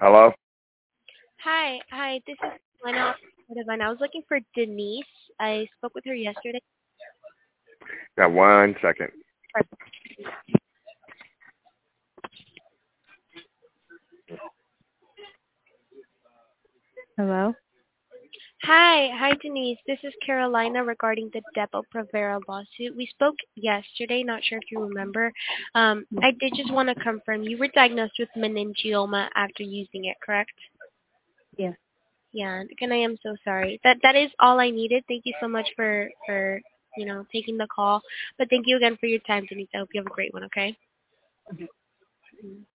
Hello? Hi. This is Lena. I was looking for Denise. I spoke with her yesterday. Got 1 second. Hello? Hi, Denise. This is Carolina regarding the Depo-Provera lawsuit. We spoke yesterday. Not sure if you remember. I did just want to confirm you were diagnosed with meningioma after using it, correct? Yes. Yeah. And I am so sorry. That is all I needed. Thank you so much for taking the call. But thank you again for your time, Denise. I hope you have a great one. Okay.